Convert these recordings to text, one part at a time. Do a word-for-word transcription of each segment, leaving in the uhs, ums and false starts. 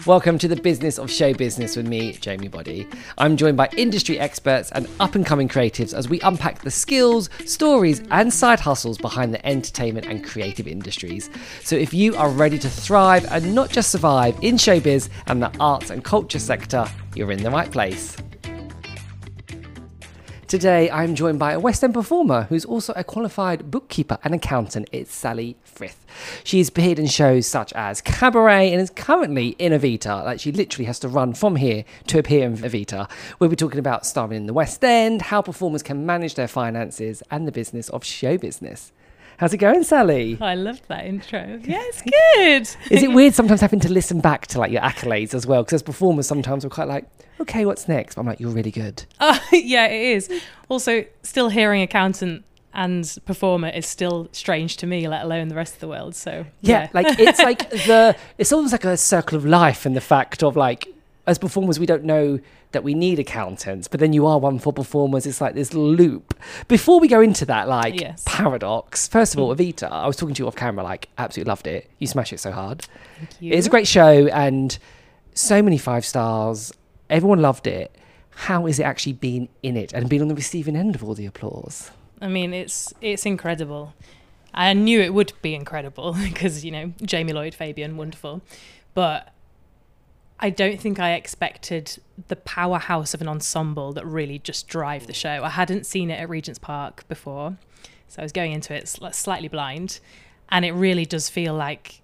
Welcome to the Business of Show Business with me, Jamie Body. I'm joined by industry experts and up-and-coming creatives as we unpack the skills, stories and side hustles behind the entertainment and creative industries. So if you are ready to thrive and not just survive in showbiz and the arts and culture sector, you're in the right place. Today, I'm joined by a West End performer who's also a qualified bookkeeper and accountant. It's Sally Frith. She's appeared in shows such as Cabaret and is currently in Evita. Like, she literally has to run from here to appear in Evita. We'll be talking about starring in the West End, how performers can manage their finances, and the business of show business. How's it going, Sally? I loved that intro. Yeah, it's good. Is it weird sometimes having to listen back to like your accolades as well? Because as performers, sometimes we're quite like, okay, what's next? But I'm like, you're really good. Oh, yeah, it is. Also, still hearing accountant and performer is still strange to me, let alone the rest of the world. So yeah, yeah. like it's like the, it's almost like a circle of life, and the fact of like, as performers, we don't know that we need accountants, but then you are one for performers. It's like this loop. Before we go into that, like yes. paradox, first of all, Evita, I was talking to you off camera, like absolutely loved it. You smash it so hard. Thank you. It's a great show and so many five stars. Everyone loved it. How is it actually being in it and being on the receiving end of all the applause? I mean, it's it's incredible. I knew it would be incredible because, you know, Jamie Lloyd, Fabian, wonderful. But I don't think I expected the powerhouse of an ensemble that really just drive the show. I hadn't seen it at Regent's Park before, so I was going into it slightly blind, and it really does feel like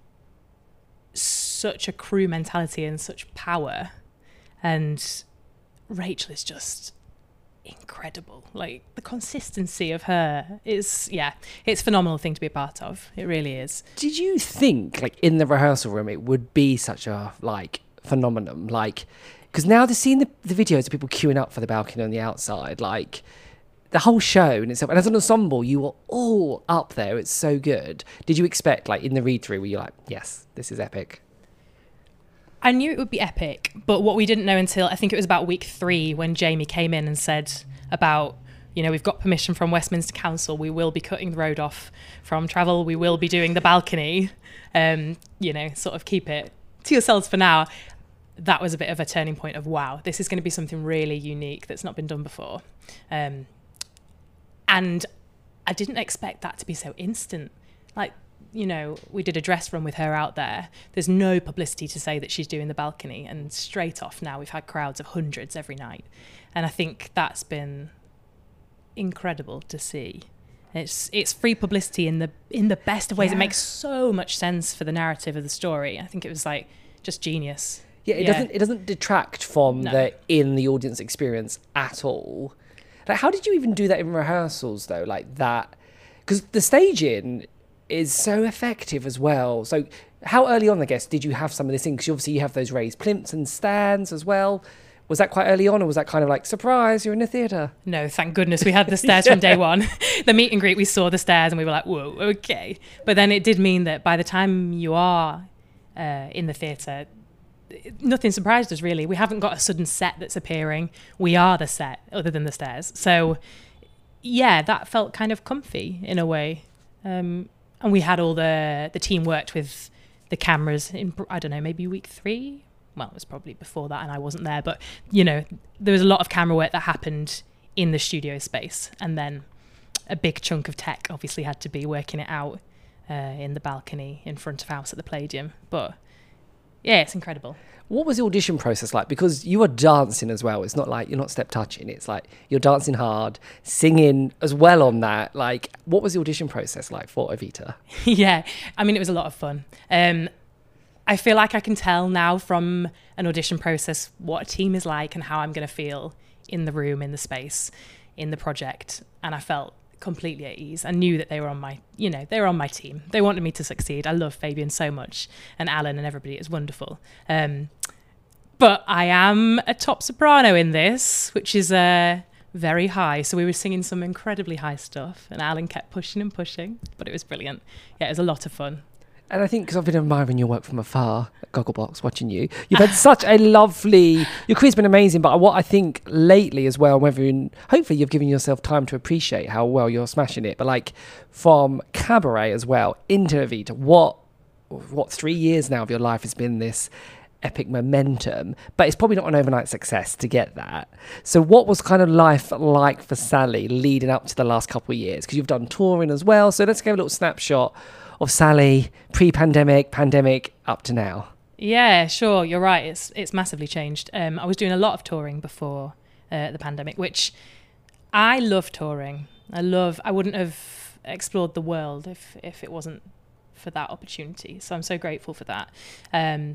such a crew mentality and such power. And Rachel is just incredible. Like, the consistency of her is, yeah, it's a phenomenal thing to be a part of. It really is. Did you think, like, in the rehearsal room, it would be such a, like, phenomenon? Like, because now they're seeing the, the videos of people queuing up for the balcony on the outside, like, the whole show in itself. And as an ensemble, you were all up there. It's so good. Did you expect, like, in the read-through, were you like, yes, this is epic? I knew it would be epic, but what we didn't know until, I think it was about week three, when Jamie came in and said about, you know, we've got permission from Westminster Council, we will be cutting the road off from travel, we will be doing the balcony, um, you know, sort of keep it to yourselves for now. That was a bit of a turning point of, wow, this is going to be something really unique that's not been done before. Um, and I didn't expect that to be so instant. Like, you know, we did a dress run with her out there. There's no publicity to say that she's doing the balcony, and straight off now we've had crowds of hundreds every night. And I think that's been incredible to see. It's it's free publicity in the in the best of ways. Yeah. It makes so much sense for the narrative of the story. I think it was like just genius. Yeah, it Yeah. doesn't it doesn't detract from No. the in the audience experience at all. Like, how did you even do that in rehearsals though? Like that, because the staging is so effective as well. So how early on, I guess, did you have some of this in? Because obviously you have those raised plinths and stands as well. Was that quite early on, or was that kind of like, surprise, you're in a theatre? No, thank goodness we had the stairs from day one. The meet and greet, we saw the stairs and we were like, whoa, okay. But then it did mean that by the time you are uh, in the theatre, nothing surprised us really. We haven't got a sudden set that's appearing. We are the set, other than the stairs. So yeah, that felt kind of comfy in a way. Um, and we had all the, the team worked with the cameras in, I don't know, maybe week three? Well, it was probably before that and I wasn't there, but you know, there was a lot of camera work that happened in the studio space, and then a big chunk of tech obviously had to be working it out uh, in the balcony in front of house at the Palladium. But yeah, it's incredible. What was the audition process like? Because you are dancing as well. It's not like you're not step touching. It's like you're dancing hard, singing as well on that. Like, what was the audition process like for Evita? Yeah, I mean, it was a lot of fun. Um, I feel like I can tell now from an audition process what a team is like and how I'm going to feel in the room, in the space, in the project. And I felt completely at ease. I knew that they were on my, you know, they were on my team. They wanted me to succeed. I love Fabian so much, and Alan and everybody. It's wonderful. Um, but I am a top soprano in this, which is uh, very high. So we were singing some incredibly high stuff, and Alan kept pushing and pushing, but it was brilliant. Yeah, it was a lot of fun. And I think because I've been admiring your work from afar at Gogglebox, watching you, you've had such a lovely, your career's been amazing, but what I think lately as well, whether in, hopefully you've given yourself time to appreciate how well you're smashing it, but like from Cabaret as well into Evita, what, what three years now of your life has been this epic momentum, but it's probably not an overnight success to get that. So what was kind of life like for Sally leading up to the last couple of years? Because you've done touring as well. So let's give a little snapshot of Sally pre-pandemic, pandemic, up to now. Yeah, sure. You're right. It's it's massively changed. Um, I was doing a lot of touring before uh, the pandemic, which I love touring. I love, I wouldn't have explored the world if, if it wasn't for that opportunity. So I'm so grateful for that. Um,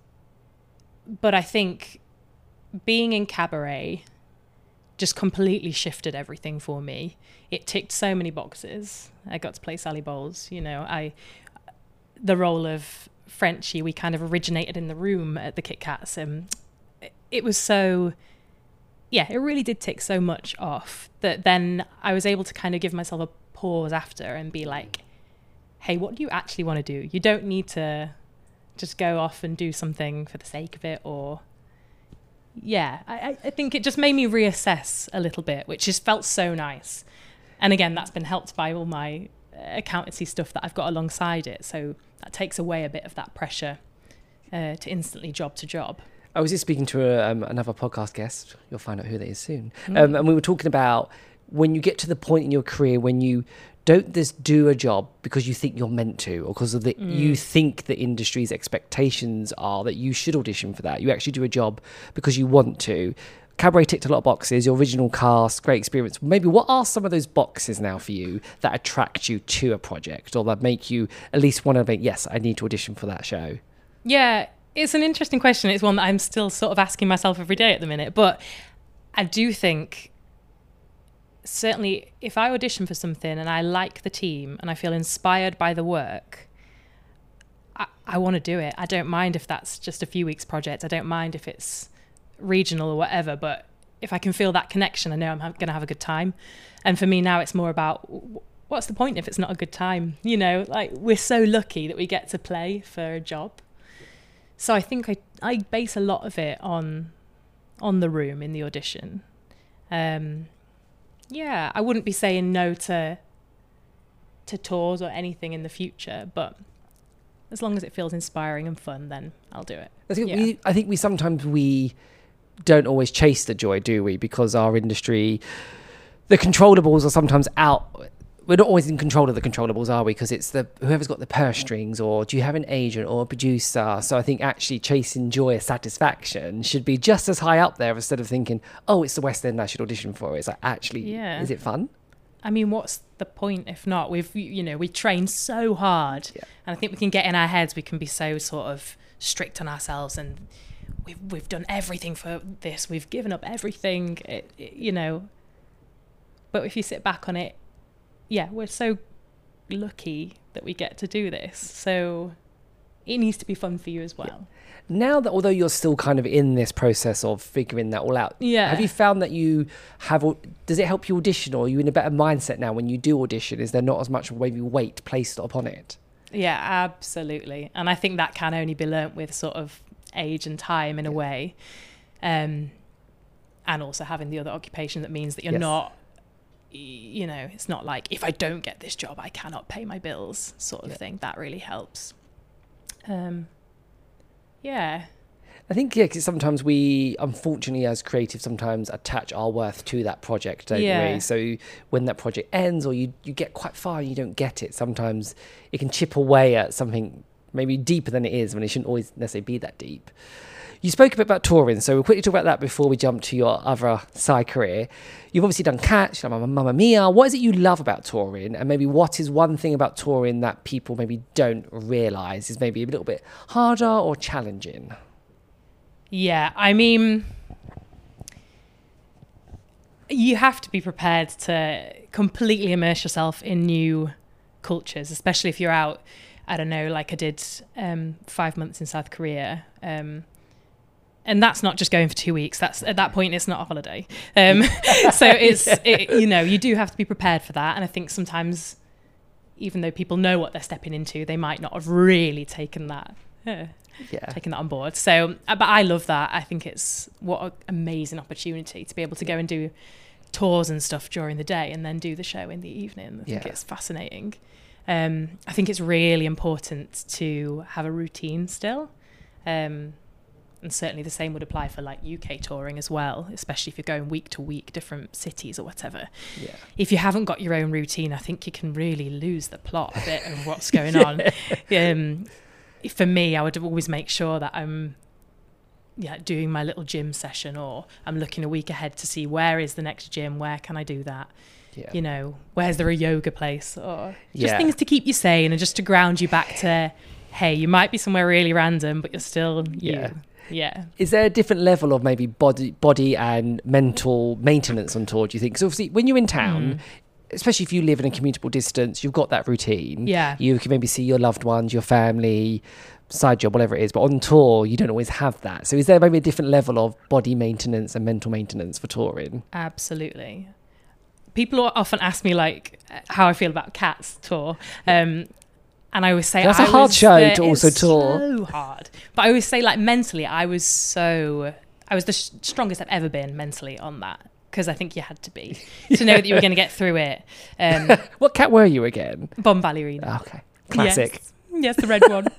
but I think being in Cabaret just completely shifted everything for me. It ticked so many boxes. I got to play Sally Bowles, you know, I, the role of Frenchie, we kind of originated in the room at the Kit Kats. Um, it was so, yeah, it really did tick so much off that then I was able to kind of give myself a pause after and be like, hey, what do you actually want to do? You don't need to just go off and do something for the sake of it. Or, yeah, I, I think it just made me reassess a little bit, which just felt so nice. And again, that's been helped by all my accountancy stuff that I've got alongside it. So that takes away a bit of that pressure uh, to instantly job to job. I was just speaking to a, um, another podcast guest. You'll find out who that is soon. Mm. Um, and we were talking about when you get to the point in your career when you don't just do a job because you think you're meant to, or because of the mm. you think the industry's expectations are that you should audition for that. You actually do a job because you want to. Cabaret ticked a lot of boxes, your original cast, great experience. Maybe what are some of those boxes now for you that attract you to a project, or that make you at least want to think, yes, I need to audition for that show? Yeah, it's an interesting question. It's one that I'm still sort of asking myself every day at the minute. But I do think, certainly, if I audition for something and I like the team and I feel inspired by the work, I, I want to do it. I don't mind if that's just a few weeks project. I don't mind if it's regional or whatever, but if I can feel that connection, I know I'm ha- going to have a good time. And for me now, it's more about what's the point if it's not a good time? You know, like, we're so lucky that we get to play for a job. So I think I, I base a lot of it on on the room in the audition. Um, yeah, I wouldn't be saying no to to tours or anything in the future, but as long as it feels inspiring and fun, then I'll do it. I think yeah. we, I think we sometimes we don't always chase the joy, do we? Because our industry, the controllables are sometimes out. We're not always in control of the controllables, are we? Because it's the whoever's got the purse strings, or do you have an agent or a producer? So I think actually chasing joy or satisfaction should be just as high up there, instead of thinking, oh, it's the West End, I should audition for it. It's like, actually, yeah. is it fun? I mean, what's the point if not? We've, you know, we train so hard, yeah. and I think we can get in our heads. We can be so sort of strict on ourselves, and we've we've done everything for this. We've given up everything, it, it, you know. But if you sit back on it, yeah, we're so lucky that we get to do this. So it needs to be fun for you as well. Yeah. Now that, although you're still kind of in this process of figuring that all out, yeah. have you found that you have, does it help you audition, or are you in a better mindset now when you do audition? Is there not as much maybe weight placed upon it? Yeah, absolutely. And I think that can only be learnt with sort of age and time in yeah. a way. Um, and also having the other occupation that means that you're yes. not, you know, it's not like, if I don't get this job, I cannot pay my bills sort of yeah. thing. That really helps. Um, yeah. I think, yeah, because sometimes we, unfortunately, as creatives, sometimes attach our worth to that project, don't yeah. we? So when that project ends, or you, you get quite far and you don't get it, sometimes it can chip away at something maybe deeper than it is, when it shouldn't always necessarily be that deep. You spoke a bit about touring, so we'll quickly talk about that before we jump to your other side career. You've obviously done Cats, you've done Mamma Mia. What is it you love about touring? And maybe what is one thing about touring that people maybe don't realise is maybe a little bit harder or challenging? Yeah, I mean, you have to be prepared to completely immerse yourself in new cultures, especially if you're out, I don't know, like I did um, five months in South Korea. Um, and that's not just going for two weeks. That's at that point, it's not a holiday. Um, so it's, yeah. it, you know, you do have to be prepared for that. And I think sometimes, even though people know what they're stepping into, they might not have really taken that. Uh, yeah. taking that on board. So, but I love that. I think it's what an amazing opportunity to be able to go and do tours and stuff during the day and then do the show in the evening. I think yeah. it's fascinating. Um, I think it's really important to have a routine still. Um, And certainly the same would apply for like U K touring as well, especially if you're going week to week, different cities or whatever. Yeah. If you haven't got your own routine, I think you can really lose the plot a bit of what's going on. Um, for me, I would always make sure that I'm yeah, doing my little gym session, or I'm looking a week ahead to see where is the next gym, where can I do that? Yeah. You know, where's there a yoga place? Or just yeah. things to keep you sane and just to ground you back to, hey, you might be somewhere really random, but you're still you. Yeah. Yeah. Is there a different level of maybe body body and mental maintenance on tour, do you think? Because obviously when you're in town, mm. especially if you live in a commutable distance, you've got that routine. Yeah. You can maybe see your loved ones, your family, side job, whatever it is. But on tour, you don't always have that. So is there maybe a different level of body maintenance and mental maintenance for touring? Absolutely. People often ask me like how I feel about Cats tour. Um, And I always say that's I a hard was show the, to also it's tour. So hard, but I always say like mentally, I was so I was the sh- strongest I've ever been mentally on that, because I think you had to be to know that you were going to get through it. Um, what cat were you again? Bomb Ballerina. Okay, classic. Yes, yes the red one.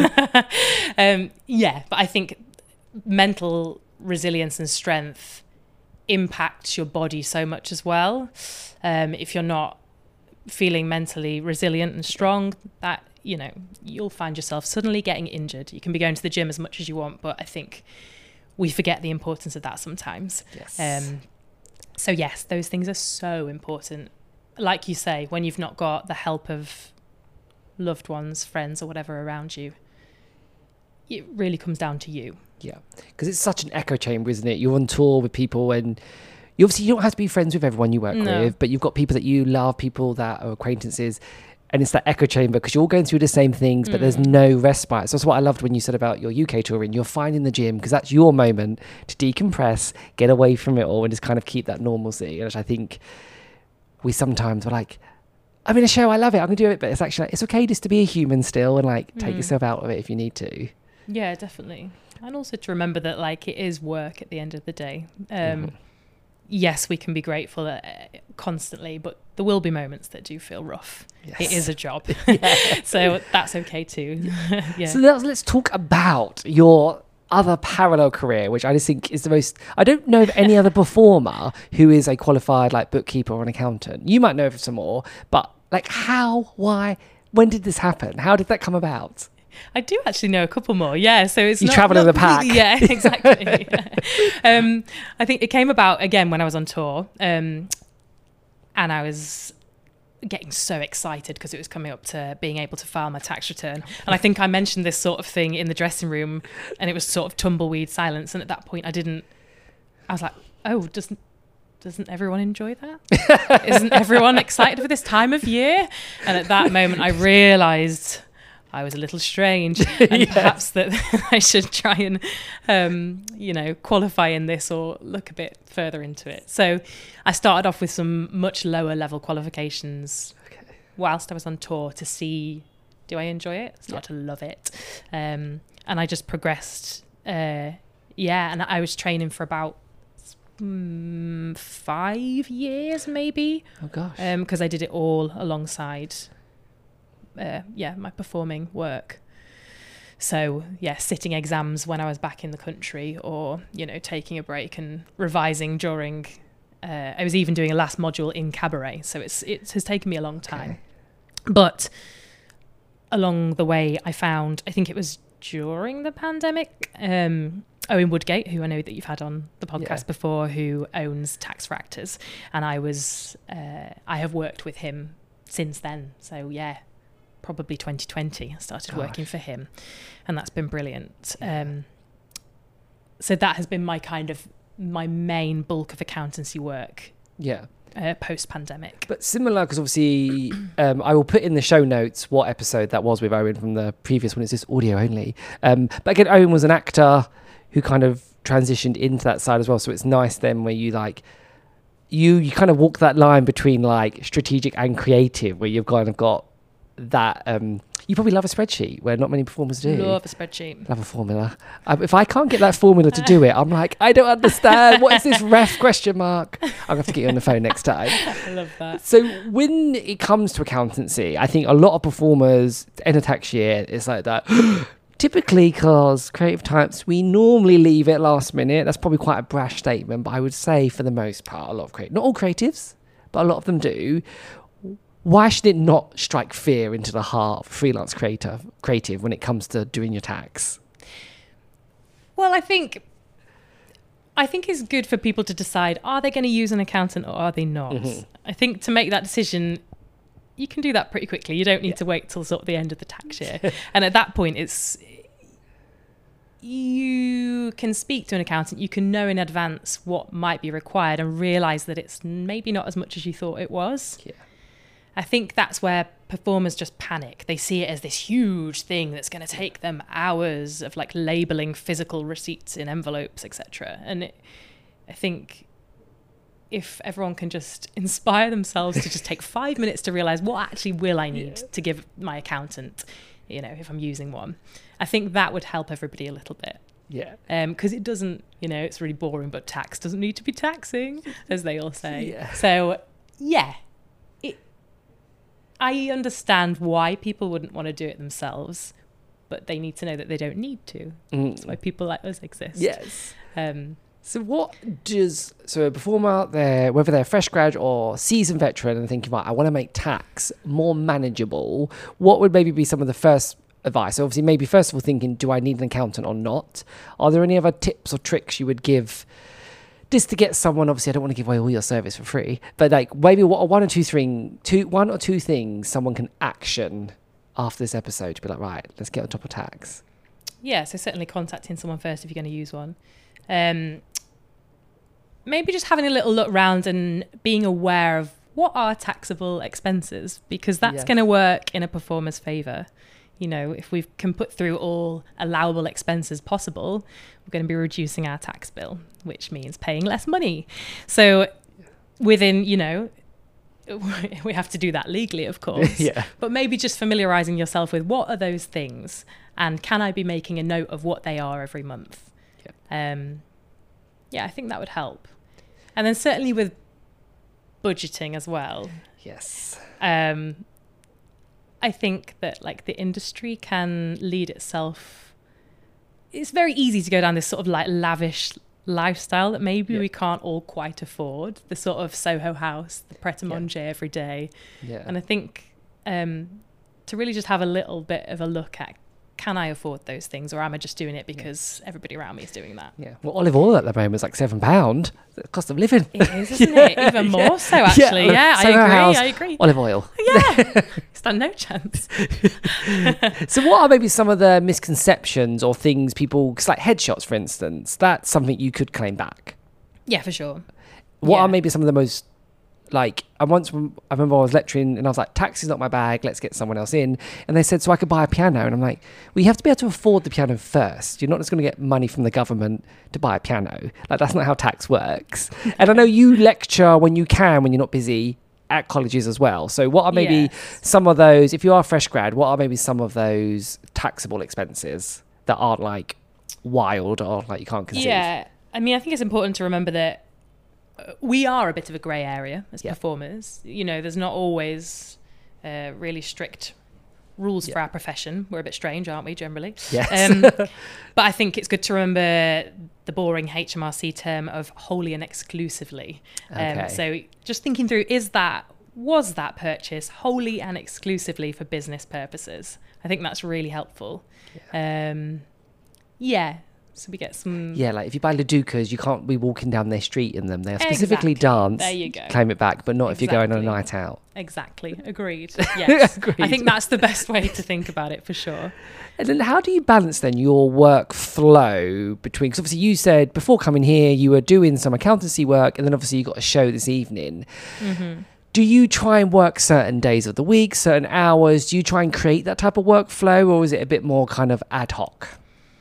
um, yeah, but I think mental resilience and strength impacts your body so much as well. Um, if you're not feeling mentally resilient and strong, that, you know, you'll find yourself suddenly getting injured. You can be going to the gym as much as you want, but I think we forget the importance of that sometimes. Yes. Um, so yes, those things are so important. Like you say, when you've not got the help of loved ones, friends or whatever around you, it really comes down to you. Yeah, because it's such an echo chamber, isn't it? You're on tour with people, and you obviously you don't have to be friends with everyone you work No. with, but you've got people that you love, people that are acquaintances, and it's that echo chamber because you're all going through the same things, but mm. there's no respite. So that's what I loved when you said about your U K touring. You're finding the gym because that's your moment to decompress, get away from it all, and just kind of keep that normalcy. Which I think we sometimes are like, I'm in a show, I love it, I'm gonna do it, but it's actually like, it's okay just to be a human still and like take mm. yourself out of it if you need to. Yeah, definitely. And also to remember that like it is work at the end of the day. Um, mm. Yes, we can be grateful uh, constantly, but there will be moments that do feel rough. Yes. It is a job. So that's okay too. Yeah. So let's, let's talk about your other parallel career, which I just think is the most, I don't know of any other performer who is a qualified like bookkeeper or an accountant. You might know of some more, but like how, why, when did this happen? How did that come about? I do actually know a couple more, yeah. So it's you not, travel not in the pack, yeah, exactly. um, I think it came about again when I was on tour, um, and I was getting so excited because it was coming up to being able to file my tax return. And I think I mentioned this sort of thing in the dressing room, and it was sort of tumbleweed silence. And at that point, I didn't. I was like, oh, doesn't. Doesn't everyone enjoy that? Isn't everyone excited for this time of year? And at that moment, I realised I was a little strange, and yes. perhaps that I should try and, um, you know, qualify in this or look a bit further into it. So I started off with some much lower level qualifications okay. whilst I was on tour to see, do I enjoy it? I started yeah. to love it. Um, and I just progressed. Uh, yeah, and I was training for about mm, five years maybe. Oh, gosh. Because um, I did it all alongside... Uh, yeah, my performing work. So yeah, sitting exams when I was back in the country, or you know, taking a break and revising during. Uh, I was even doing a last module in cabaret, so it's it has taken me a long time. Okay. But along the way, I found I think it was during the pandemic. Um, Owen Woodgate, who I know that you've had on the podcast yeah. before, who owns Tax for Actors, and I was uh, I have worked with him since then. So yeah. Probably twenty twenty, I started Gosh. working for him, and that's been brilliant. Yeah. Um, so that has been my kind of my main bulk of accountancy work. Yeah. Uh, post-pandemic. But similar, because obviously um, I will put in the show notes what episode that was with Owen from the previous one. It's just audio only. Um, but again, Owen was an actor who kind of transitioned into that side as well. So it's nice then where you like, you you kind of walk that line between like strategic and creative, where you've kind of got that um you probably love a spreadsheet where not many performers do. Love a spreadsheet. Love a formula. Um, if I can't get that formula to do it, I'm like, I don't understand. What is this ref question mark? I'm gonna have to get you on the phone next time. I love that. So when it comes to accountancy, I think a lot of performers end of tax year, it's like that Typically, because creative types, we normally leave it last minute. That's probably quite a brash statement, but I would say for the most part, a lot of creative, not all creatives, but a lot of them do. Why should it not strike fear into the heart of a freelance creator, creative when it comes to doing your tax? Well, I think I think it's good for people to decide, are they going to use an accountant or are they not? Mm-hmm. I think to make that decision, you can do that pretty quickly. You don't need yeah. to wait till sort of the end of the tax year. And at that point, it's you can speak to an accountant. You can know in advance what might be required and realise that it's maybe not as much as you thought it was. Yeah. I think that's where performers just panic. They see it as this huge thing that's going to take them hours of like labelling physical receipts in envelopes, et cetera. And it, I think if everyone can just inspire themselves to just take five minutes to realise what actually will I need yeah. to give my accountant, you know, if I'm using one, I think that would help everybody a little bit. Yeah. Because um, it doesn't, you know, it's really boring, but tax doesn't need to be taxing, as they all say. Yeah. So, yeah. I understand why people wouldn't want to do it themselves, but they need to know that they don't need to. Mm. That's why people like us exist. Yes. Um, so what does, so a performer out there, whether they're a fresh grad or seasoned veteran and thinking, right, I want to make tax more manageable, what would maybe be some of the first advice? So obviously maybe first of all thinking, do I need an accountant or not? Are there any other tips or tricks you would give just to get someone, obviously I don't want to give away all your service for free, but like maybe what one or two thing, two, one or two things someone can action after this episode to be like, right, let's get on top of tax. Yeah, so certainly contacting someone first if you're going to use one. Um, maybe just having a little look around and being aware of what are taxable expenses, because that's yes. going to work in a performer's favour. You know, if we can put through all allowable expenses possible, we're going to be reducing our tax bill, which means paying less money. So within, you know, we have to do that legally, of course. yeah. But maybe just familiarising yourself with what are those things and can I be making a note of what they are every month? Yeah, um, yeah I think that would help. And then certainly with budgeting as well. Yes. Um, I think that like the industry can lead itself. It's very easy to go down this sort of like lavish lifestyle that maybe yeah. we can't all quite afford. The sort of Soho House, the pret-a-manger yeah. every day. Yeah. And I think um, to really just have a little bit of a look at, can I afford those things, or am I just doing it because yeah. everybody around me is doing that? Yeah. Well, olive oil at the moment is like seven pound. The cost of living. It is, isn't yeah. it? Even more yeah. so, actually. Yeah, yeah I agree. House, I agree. Olive oil. Yeah. Stand no chance. So, what are maybe some of the misconceptions or things people, cause like headshots, for instance? That's something you could claim back. Yeah, for sure. What yeah. are maybe some of the most like, I once, I remember I was lecturing and I was like, tax is not my bag, let's get someone else in. And they said, so I could buy a piano. And I'm like, well, you have to be able to afford the piano first. You're not just going to get money from the government to buy a piano. Like, that's not how tax works. And I know you lecture when you can, when you're not busy at colleges as well. So what are maybe yes. some of those, if you are a fresh grad, what are maybe some of those taxable expenses that aren't like wild or like you can't conceive? Yeah. I mean, I think it's important to remember that we are a bit of a grey area as yeah. performers. You know, there's not always uh, really strict rules yeah. for our profession. We're a bit strange, aren't we, generally? Yes. Um, but I think it's good to remember the boring H M R C term of wholly and exclusively. Okay. Um, so just thinking through, is that, was that purchase wholly and exclusively for business purposes? I think that's really helpful. Yeah. Um, yeah. So we get some... Yeah, like if you buy Laducas, you can't be walking down their street in them. They're specifically exactly. dance. There you go. Claim it back, but not exactly. if you're going on a night out. Exactly. Agreed. Yes. Agreed. I think that's the best way to think about it for sure. And then how do you balance then your workflow between... Because obviously you said before coming here, you were doing some accountancy work and then obviously you got a show this evening. Mm-hmm. Do you try and work certain days of the week, certain hours? Do you try and create that type of workflow, or is it a bit more kind of ad hoc?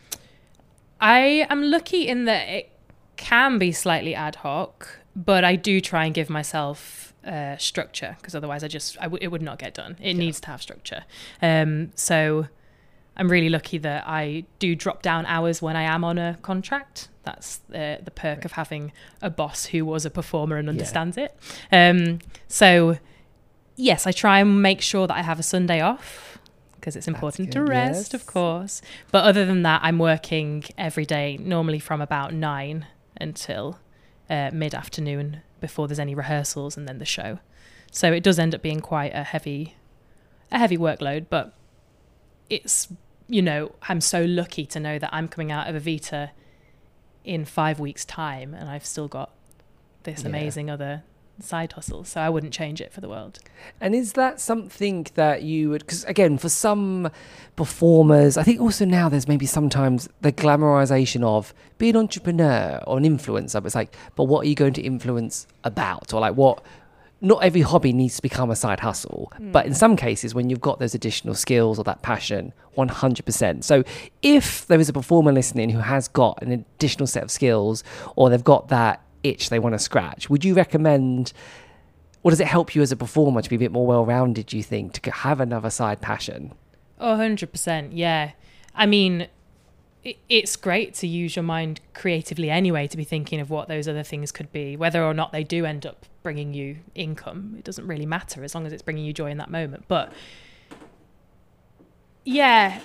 I am lucky in that it can be slightly ad hoc, but I do try and give myself uh, structure, because otherwise I just I w- it would not get done. It yeah. needs to have structure. Um, so I'm really lucky that I do drop down hours when I am on a contract. That's uh, the perk right. of having a boss who was a performer and understands yeah. it. Um, so yes, I try and make sure that I have a Sunday off, because it's important good, to rest, yes. of course. But other than that, I'm working every day, normally from about nine until uh, mid-afternoon before there's any rehearsals and then the show. So it does end up being quite a heavy, a heavy workload, but it's, you know, I'm so lucky to know that I'm coming out of Evita in five weeks' time and I've still got this Yeah. amazing other side hustle. So I wouldn't change it for the world. And is that something that you would, because again, for some performers, I think also now there's maybe sometimes the glamorization of being an entrepreneur or an influencer, but it's like, but what are you going to influence about? Or like what, not every hobby needs to become a side hustle, mm. but in some cases when you've got those additional skills or that passion, one hundred percent. So if there is a performer listening who has got an additional set of skills or they've got that itch they want to scratch, would you recommend, or does it help you as a performer to be a bit more well-rounded, do you think, to have another side passion? Oh, one hundred percent, yeah. I mean, it, it's great to use your mind creatively anyway, to be thinking of what those other things could be, whether or not they do end up bringing you income. It doesn't really matter as long as it's bringing you joy in that moment. But yeah,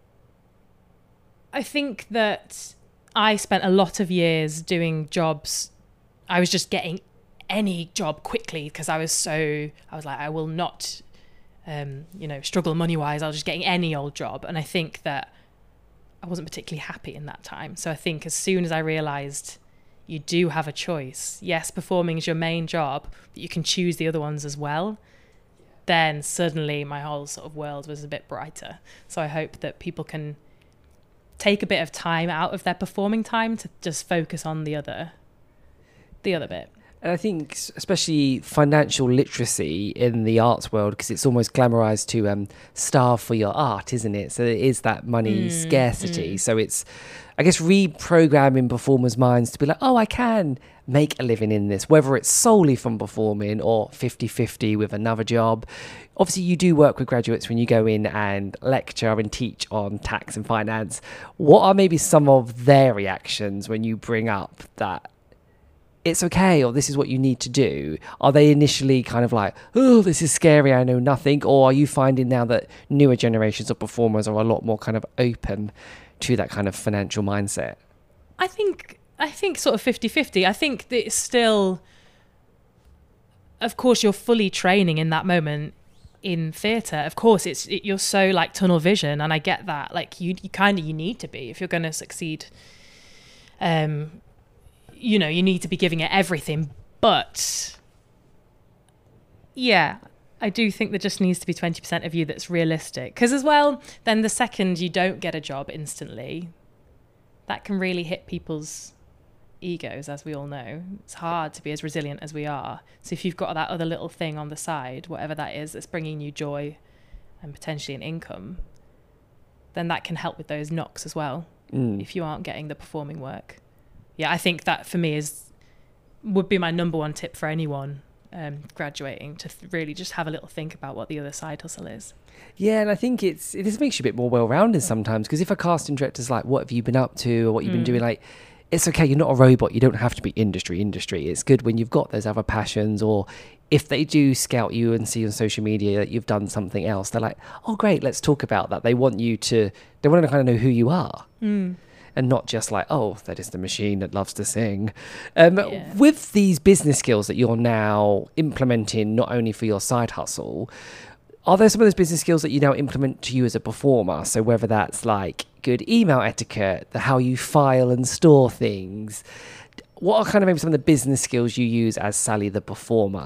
I think that I spent a lot of years doing jobs. I was just getting any job quickly because I was so, I was like, I will not, um, you know, struggle money-wise. I was just getting any old job. And I think that I wasn't particularly happy in that time. So I think as soon as I realised you do have a choice, yes, performing is your main job, but you can choose the other ones as well, then suddenly my whole sort of world was a bit brighter. So I hope that people can take a bit of time out of their performing time to just focus on the other the other bit. And I think especially financial literacy in the arts world, because it's almost glamorized to um, starve for your art, isn't it? So it is that money Mm, scarcity. mm. So it's, I guess, reprogramming performers' minds to be like, oh, I can make a living in this, whether it's solely from performing or fifty-fifty with another job. Obviously, you do work with graduates when you go in and lecture and teach on tax and finance. What are maybe some of their reactions when you bring up that it's okay, or this is what you need to do? Are they initially kind of like, oh, this is scary, I know nothing? Or are you finding now that newer generations of performers are a lot more kind of open to that kind of financial mindset? I think I think sort of fifty-fifty. I think that it's still, of course, you're fully training in that moment in theatre. Of course, it's it, you're so like tunnel vision, and I get that. Like you, you kind of you need to be if you're going to succeed. Um, you know, you need to be giving it everything. But yeah, I do think there just needs to be twenty percent of you that's realistic. Because as well, then the second you don't get a job instantly, that can really hit people's egos, as we all know. It's hard to be as resilient as we are. So if you've got that other little thing on the side, whatever that is, that's bringing you joy and potentially an income, then that can help with those knocks as well, Mm. if you aren't getting the performing work. Yeah, I think that for me is would be my number one tip for anyone um, graduating, to th- really just have a little think about what the other side hustle is. Yeah, and I think it's it just makes you a bit more well-rounded sometimes, because if a casting director's like, what have you been up to, or what you've been Mm. doing, like, it's okay, you're not a robot, you don't have to be industry, industry. It's good when you've got those other passions, or if they do scout you and see on social media that you've done something else, they're like, oh, great, let's talk about that. They want you to, they want to kind of know who you are. Mm. And not just like, oh, that is the machine that loves to sing. Um, Yeah. With these business skills that you're now implementing, not only for your side hustle, are there some of those business skills that you now implement to you as a performer? So whether that's like good email etiquette, the how you file and store things, what are kind of maybe some of the business skills you use as Sally the performer?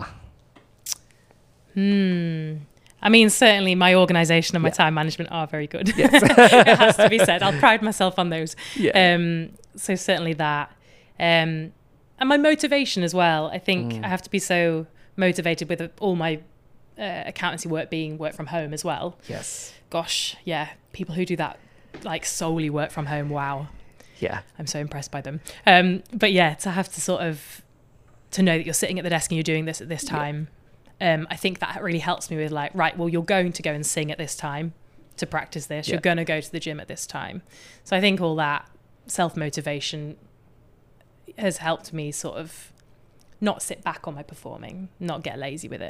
Hmm. I mean, certainly my organisation and my Yeah. time management are very good. Yes. It has to be said. I'll pride myself on those. Yeah. Um, so certainly that. Um, and my motivation as well. I think Mm. I have to be so motivated with all my uh, accountancy work being work from home as well. Yes. Gosh, yeah. People who do that like solely work from home. Wow. Yeah. I'm so impressed by them. Um, but yeah, to have to sort of, to know that you're sitting at the desk and you're doing this at this time. Um, I think that really helps me with like, right, well, you're going to go and sing at this time to practice this. Yeah. You're going to go to the gym at this time. So I think all that self-motivation has helped me sort of not sit back on my performing, not get lazy with it.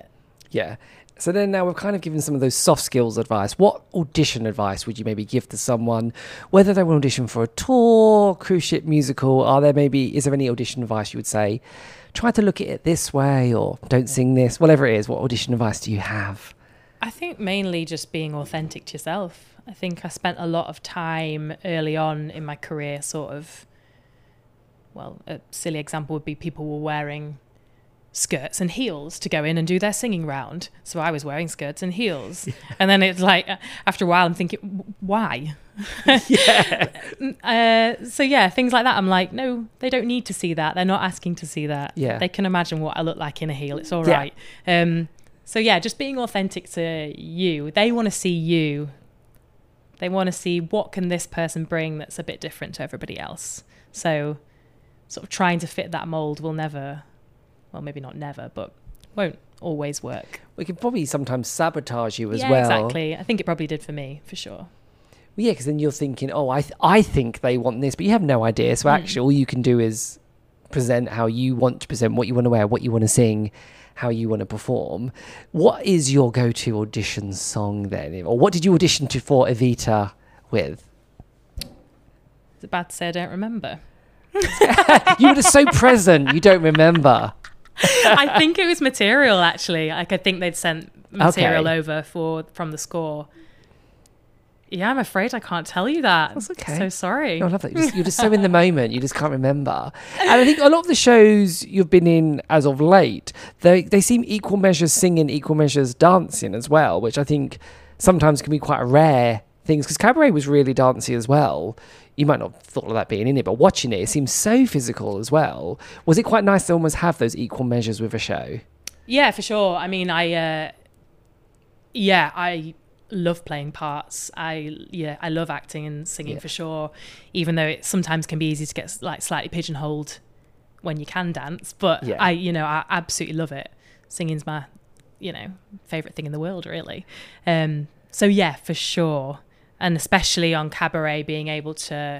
Yeah. So then now we've kind of given some of those soft skills advice. What audition advice would you maybe give to someone, whether they want to audition for a tour, cruise ship musical? Are there maybe, is there any audition advice you would say, try to look at it this way, or don't sing this, whatever it is? What audition advice do you have? I think mainly just being authentic to yourself. I think I spent a lot of time early on in my career sort of, well, a silly example would be people were wearing skirts and heels to go in and do their singing round. So I was wearing skirts and heels. Yeah. And then it's like, after a while, I'm thinking, why? Yeah. uh, so yeah, things like that. I'm like, no, they don't need to see that. They're not asking to see that. Yeah. They can imagine what I look like in a heel. It's all yeah. right. Um, so yeah, just being authentic to you. They want to see you. They want to see what can this person bring that's a bit different to everybody else. So sort of trying to fit that mold will never... well, maybe not never, but won't always work. We can probably sometimes sabotage you as yeah, well. Exactly. I think it probably did for me, for sure. Well, yeah, because then you're thinking, oh, I th- I think they want this, but you have no idea. So actually, mm. all you can do is present how you want to present, what you want to wear, what you want to sing, how you want to perform. What is your go-to audition song then? Or what did you audition to for Evita with? Is it bad to say I don't remember? You were so present, you don't remember. I think it was material, actually. Like, I think they'd sent material okay. over for from the score. Yeah, I'm afraid I can't tell you that. That's okay. So sorry. No, I love that. You're just, you're just so in the moment, you just can't remember. And I think a lot of the shows you've been in as of late, they, they seem equal measures singing, equal measures dancing as well, which I think sometimes can be quite a rare thing. Because Cabaret was really dancey as well. You might not have thought of that being in it, but watching it, it seems so physical as well. Was it quite nice to almost have those equal measures with a show? Yeah, for sure. I mean, I, uh, yeah, I love playing parts. I, yeah, I love acting and singing yeah. for sure, even though it sometimes can be easy to get like slightly pigeonholed when you can dance. But yeah. I, you know, I absolutely love it. Singing's my, you know, favorite thing in the world, really. Um, so yeah, for sure. And especially on Cabaret, being able to...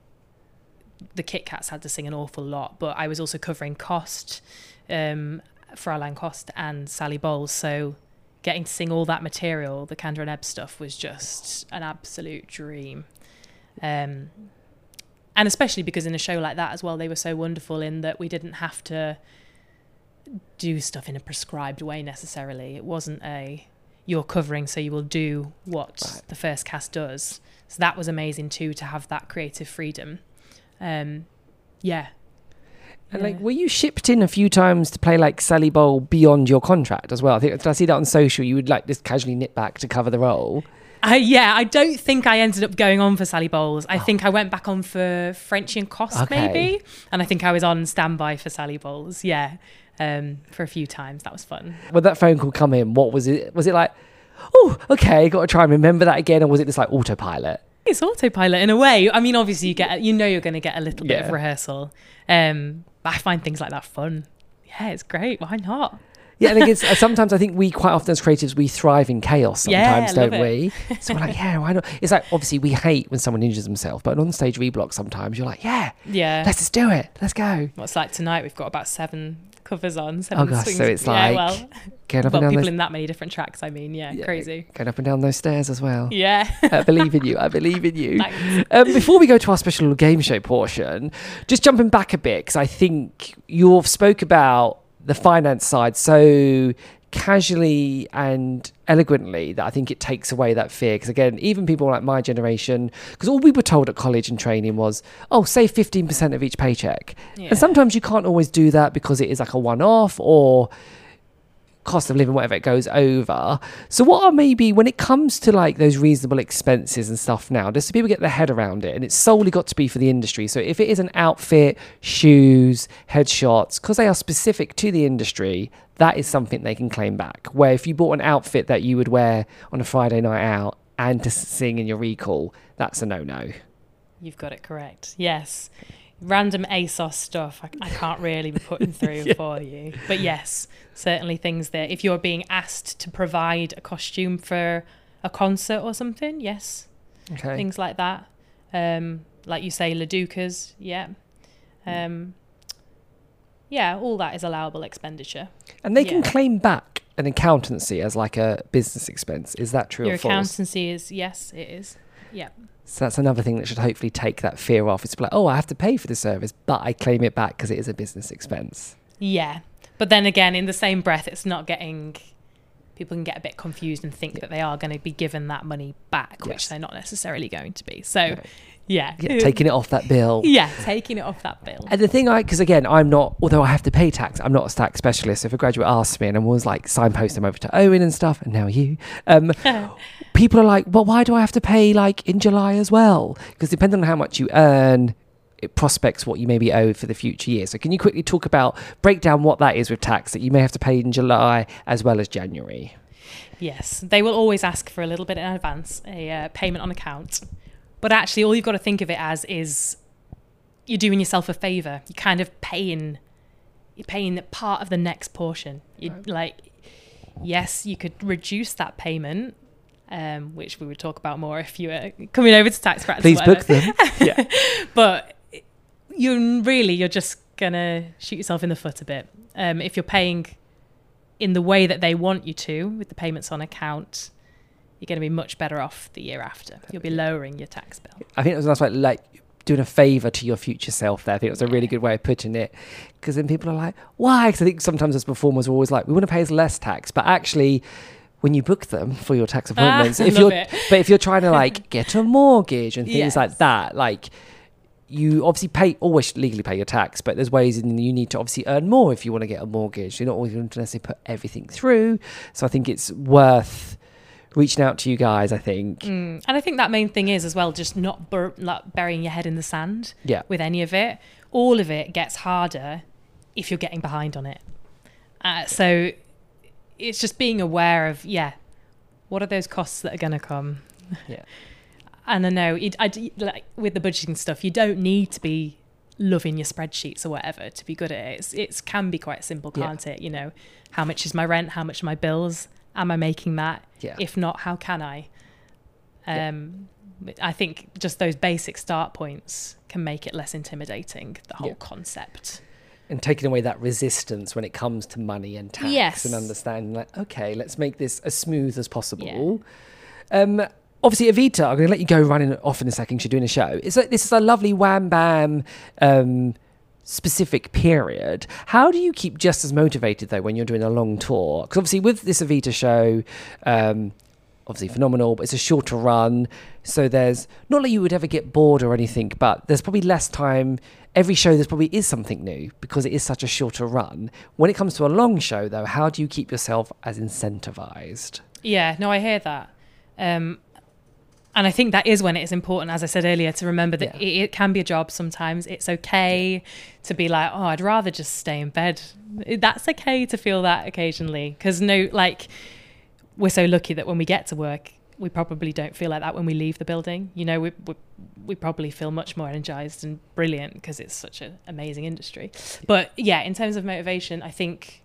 The Kit Kats had to sing an awful lot, but I was also covering Cost, um, Fraulein Cost and Sally Bowles. So getting to sing all that material, the Kander and Ebb stuff, was just an absolute dream. Um, and especially because in a show like that as well, they were so wonderful in that we didn't have to do stuff in a prescribed way necessarily. It wasn't a... you're covering, so you will do what right. the first cast does. So that was amazing too, to have that creative freedom. Um, yeah. And yeah. like, were you shipped in a few times to play like Sally Bowl beyond your contract as well? I think, did I see that on social? You would like just casually nip back to cover the role. Uh, yeah, I don't think I ended up going on for Sally Bowles. I oh. think I went back on for Frenchy and Cost okay. maybe. And I think I was on standby for Sally Bowles. Yeah. Um, for a few times. That was fun. When that phone call come in, what was it? Was it like, oh, okay, got to try and remember that again? Or was it just like autopilot? It's autopilot in a way. I mean, obviously you get, you know, you're going to get a little yeah. bit of rehearsal. Um, but I find things like that fun. Yeah, it's great. Why not? Yeah, and it's, uh, sometimes I think we quite often as creatives, we thrive in chaos sometimes, yeah, don't we? So we're like, yeah, why not? It's like, obviously we hate when someone injures themselves, but on stage reblock sometimes you're like, yeah, yeah, let's just do it. Let's go. What's like tonight, we've got about seven covers on. Seven oh gosh, swings. so it's like, yeah, well, going up well and down people those... in that many different tracks, I mean, yeah, yeah, crazy. Going up and down those stairs as well. Yeah. I believe in you. I believe in you. Um, before we go to our special game show portion, just jumping back a bit, because I think you've spoke about the finance side so casually and eloquently that I think it takes away that fear. Because again, even people like my generation, because all we were told at college and training was, oh, save fifteen percent of each paycheck. Yeah. And sometimes you can't always do that because it is like a one-off or cost of living, whatever it goes over. So what are maybe, when it comes to like those reasonable expenses and stuff now, just so people get their head around it, and it's solely got to be for the industry. So if it is an outfit, shoes, headshots, because they are specific to the industry, that is something they can claim back. Where if you bought an outfit that you would wear on a Friday night out and to sing in your recall, that's a no-no. You've got it correct. Yes. Random ASOS stuff I, I can't really be putting through yeah. for you. But yes, certainly things that if you're being asked to provide a costume for a concert or something, yes. Okay. Things like that. Um, like you say, Laducas, yeah. Um, yeah, all that is allowable expenditure. And they yeah. can claim back an accountancy as like a business expense. Is that true Your or false? accountancy is, yes, it is. Yeah. So that's another thing that should hopefully take that fear off. It's like, oh, I have to pay for the service, but I claim it back because it is a business expense. Yeah. But then again, in the same breath, it's not getting... People can get a bit confused and think yeah. that they are going to be given that money back, yes. which they're not necessarily going to be. So, no. yeah. yeah. Taking it off that bill. Yeah, taking it off that bill. And the thing I... Because again, I'm not... Although I have to pay tax, I'm not a tax specialist. So if a graduate asks me and I was like signpost them over to Owen and stuff, and now you... Um, people are like, well, why do I have to pay like in July as well? Because depending on how much you earn... it prospects what you may be owed for the future year. So can you quickly talk about, break down what that is with tax that you may have to pay in July as well as January? Yes, they will always ask for a little bit in advance, a uh, payment on account. But actually all you've got to think of it as is you're doing yourself a favour. You're kind of paying, you're paying part of the next portion. You right. like, yes, you could reduce that payment, um, which we would talk about more if you were coming over to tax practice. Please book them. Yeah. But you're really, you're just going to shoot yourself in the foot a bit. Um, if you're paying in the way that they want you to, with the payments on account, you're going to be much better off the year after. You'll be lowering your tax bill. I think it was a nice way, like doing a favour to your future self there. I think it was a really good way of putting it. Because then people are like, why? Because I think sometimes as performers we're always like, we want to pay us less tax. But actually, when you book them for your tax appointments, ah, if you're, it. but if you're trying to like get a mortgage and things yes. like that, like you obviously pay, always legally pay your tax, but there's ways in you need to obviously earn more if you want to get a mortgage. You're not always going to necessarily put everything through. So I think it's worth reaching out to you guys, I think. Mm. And I think that main thing is as well, just not bur- like burying your head in the sand yeah. with any of it. All of it gets harder if you're getting behind on it. Uh, so it's just being aware of, yeah, what are those costs that are going to come? Yeah. And I know it, I, like with the budgeting stuff, you don't need to be loving your spreadsheets or whatever to be good at it. It's, it can be quite simple, can't yeah. it? You know, how much is my rent? How much are my bills? Am I making that? Yeah. If not, how can I? Um, yeah. I think just those basic start points can make it less intimidating, the whole yeah. concept. And taking away that resistance when it comes to money and tax yes. and understanding like, okay, let's make this as smooth as possible. Yeah. Um, obviously, Evita, I'm going to let you go running off in a second because you're doing a show. It's like, this is a lovely wham bam um, specific period. How do you keep just as motivated, though, when you're doing a long tour? Because obviously with this Evita show, um, obviously phenomenal, but it's a shorter run. So there's, not that you would ever get bored or anything, but there's probably less time. Every show there's probably is something new because it is such a shorter run. When it comes to a long show, though, how do you keep yourself as incentivized? Yeah, no, I hear that. Um, and I think that is when it is important, as I said earlier, to remember that yeah. it, it can be a job sometimes. It's okay yeah. to be like, oh, I'd rather just stay in bed. That's okay to feel that occasionally. Because no, like, we're so lucky that when we get to work, we probably don't feel like that when we leave the building. You know, we we, we probably feel much more energized and brilliant because it's such an amazing industry. But yeah, in terms of motivation, I think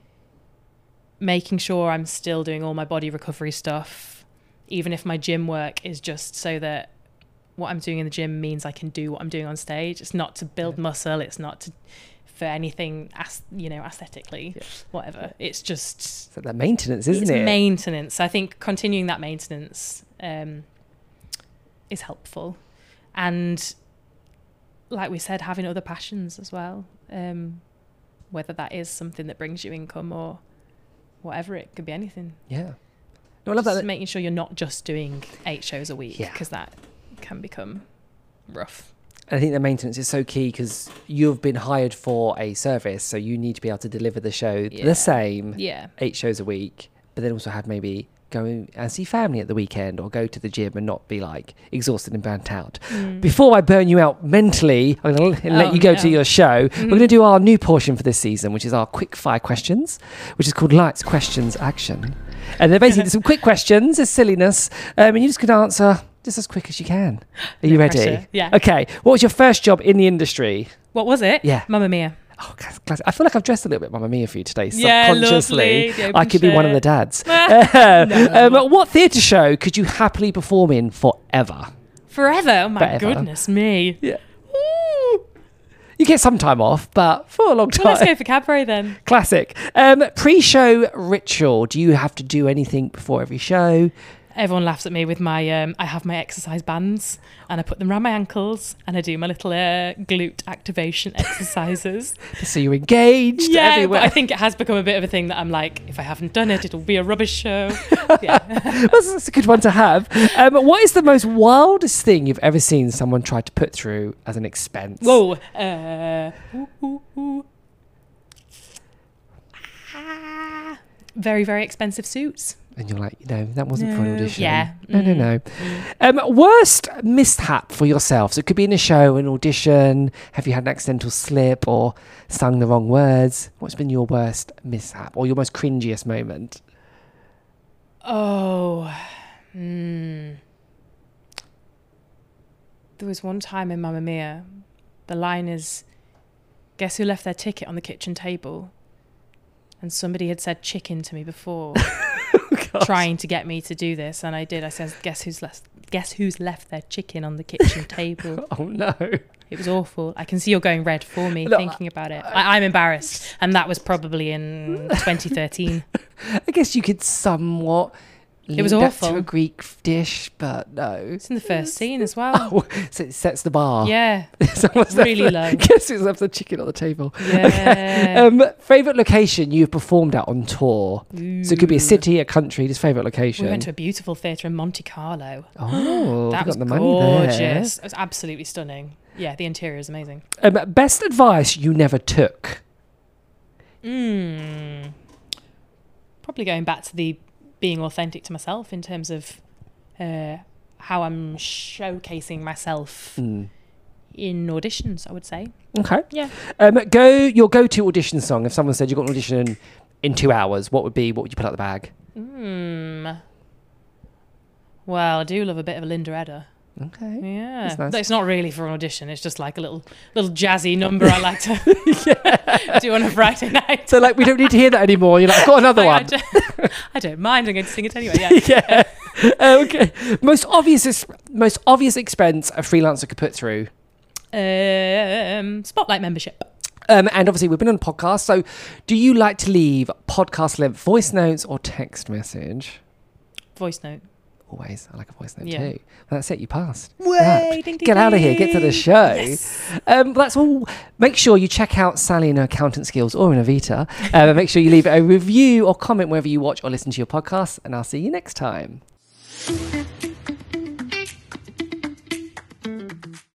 making sure I'm still doing all my body recovery stuff, even if my gym work is just so that what I'm doing in the gym means I can do what I'm doing on stage. It's not to build yeah. muscle. It's not to for anything, you know, aesthetically, yeah. whatever. It's just... It's like that maintenance, isn't it's it? maintenance. I think continuing that maintenance um, is helpful. And like we said, having other passions as well, um, whether that is something that brings you income or whatever, it could be anything. Yeah. No, I love just that. Making sure you're not just doing eight shows a week, yeah. because that can become rough. I think the maintenance is so key because you've been hired for a service, so you need to be able to deliver the show yeah. the same, yeah. eight shows a week, but then also have maybe go and see family at the weekend or go to the gym and not be like exhausted and burnt out. Mm. Before I burn you out mentally, I'm going to let oh, you go no. to your show. Mm-hmm. We're going to do our new portion for this season, which is our quick fire questions, which is called Lights, Questions, Action. And they're basically some quick questions, it's silliness, um, and you just could answer just as quick as you can. Are you no ready? Pressure. Yeah. Okay. What was your first job in the industry? What was it? Yeah. Mamma Mia. Oh, classic. I feel like I've dressed a little bit Mamma Mia for you today. Yeah, subconsciously. lovely. I could be one of the dads. no. um, what theatre show could you happily perform in forever? Forever? Oh my Forever. goodness me. Yeah. Ooh. You get some time off, but for a long time. Well, let's go for cabaret then. Classic. Um, pre-show ritual. Do you have to do anything before every show? Everyone laughs at me with my, um, I have my exercise bands and I put them around my ankles and I do my little uh, glute activation exercises. So you're engaged Yeah, everywhere. but I think it has become a bit of a thing that I'm like, if I haven't done it, it'll be a rubbish show. Yeah. that's, that's a good one to have. Um, what is the most wildest thing you've ever seen someone try to put through as an expense? Whoa. Uh, ooh, ooh, ooh. Ah, very, very expensive suits. And you're like, you know, that wasn't for an No. audition. Yeah. No, no, Mm. no. Um, worst mishap for yourself. So it could be in a show, an audition. Have you had an accidental slip or sung the wrong words? What's been your worst mishap or your most cringiest moment? Oh. Mm. There was one time in Mamma Mia, the line is, guess who left their ticket on the kitchen table? And somebody had said chicken to me before, trying to get me to do this, and I did. I said, "Guess who's left? Guess who's left their chicken on the kitchen table?" Oh no! It was awful. I can see you're going red for me No, thinking about it. I, I'm embarrassed, and that was probably in twenty thirteen. I guess you could somewhat. It was link that awful. to a Greek dish, but no. It's in the first scene as well. Oh, so it sets the bar. Yeah, Someone's really left low. the, Guess who's left the chicken on the table? Yeah. Um, favorite location you've performed at on tour? So it could be a Ooh. city, a country. Just favorite location. We went to a beautiful theatre in Monte Carlo. Oh, that you was got the money there. gorgeous. It was absolutely stunning. Yeah, the interior is amazing. Um, best advice you never took. Mm. Probably going back to the being authentic to myself in terms of uh, how I'm showcasing myself Mm. in auditions, I would say. Okay. Yeah. Um, go your go-to audition song. If someone said you got an audition in two hours, what would be? What would you put out the bag? Mm. Well, I do love a bit of a Linda Eder. Okay. Yeah, That's nice. But it's not really for an audition. It's just like a little little jazzy number I like to do on a Friday night. So like we don't need to hear that anymore. You're like, I've got another I, I one. don't, I don't mind. I'm going to sing it anyway. Yeah. yeah. Uh, okay. Most obvious, most obvious expense a freelancer could put through. Um, Spotlight membership. Um, and obviously we've been on a podcast. So, do you like to leave podcast length voice notes or text message? Voice note. Always. I like a voice note Yeah. too. Well, that's it. You passed. Way, Right. ding, ding, Get out of here. Get to the ding. show. Yes. Um, that's all. Make sure you check out Sally and her accountant skills or in Avita. Um, and make sure you leave a review or comment wherever you watch or listen to your podcast. And I'll see you next time.